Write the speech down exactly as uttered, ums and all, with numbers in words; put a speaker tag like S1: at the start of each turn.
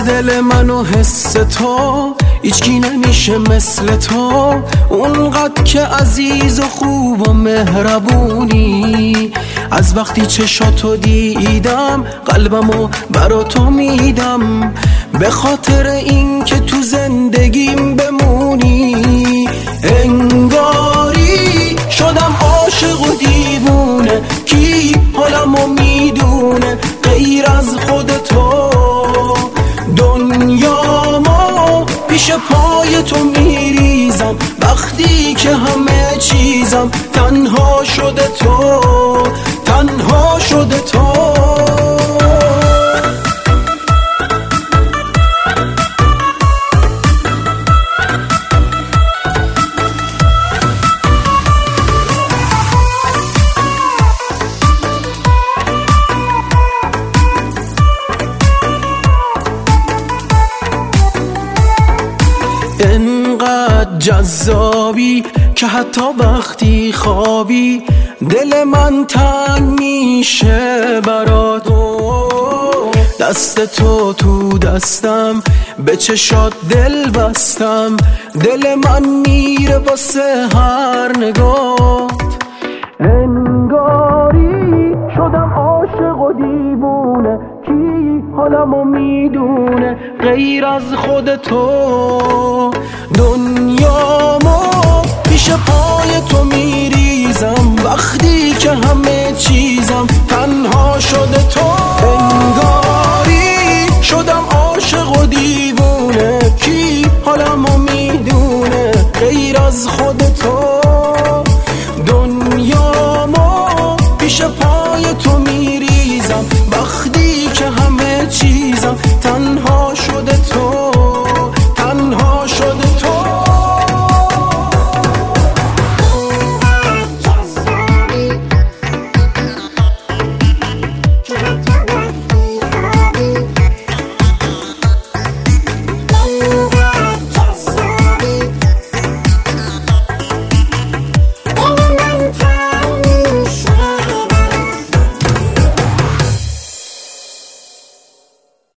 S1: دل من و حس تو هیچکی نمیشه مثل تو، اونقدر که عزیز و خوب و مهربونی. از وقتی چشاتو دیدم قلبمو برا تو میدم، به خاطر این که تو زندگیم بمونی. انگاری شدم عاشق و دیوونه، کی حالمو میدونه غیر از خود تو؟ دنیامو پیش پای تو میریزم، وقتی که همه چیزم تنها شده تو، تنها شده تو. انقدر جذابی که حتی وقتی خوابی دل من تنگ میشه برات. دست تو تو دستم، به چشات دل بستم، دل من میره واسه هر نگاه. انگاری شدم عاشق و دیوونه، کی حالمو میدونه غیر از خود تو؟ دنیامو پیش پای تو میریزم، وقتی که همه چیزم تنها شده تو. انگاری شدم عاشق و دیوونه، کی حالمو میدونه غیر از خود تو؟